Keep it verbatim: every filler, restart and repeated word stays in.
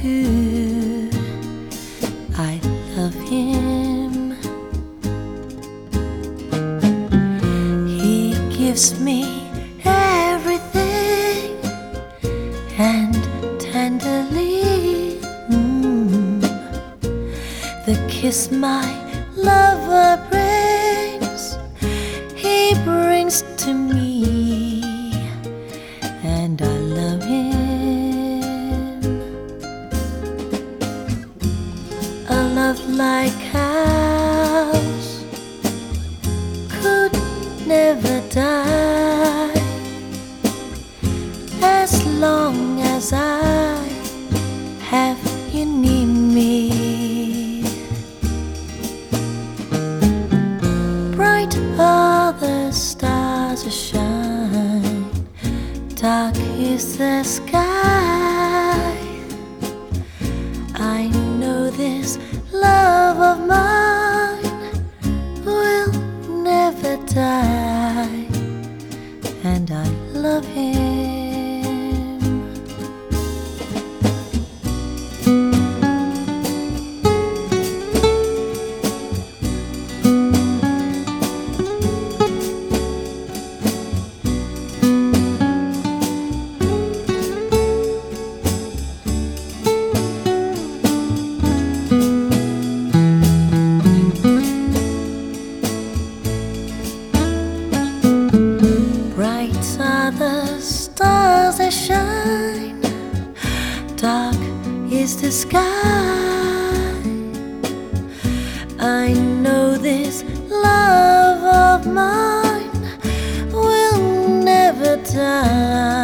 too. I love him. He gives me everything, and tenderly mm, the kiss my lover brings, he brings to me, and I love him. A love like ours could never die, as long as I have you near me. Bright are the stars that shine, dark is the sky. I know this love of mine will never die, and I love him. Bright are the stars that shine, dark is the sky. I know this love of mine will never die.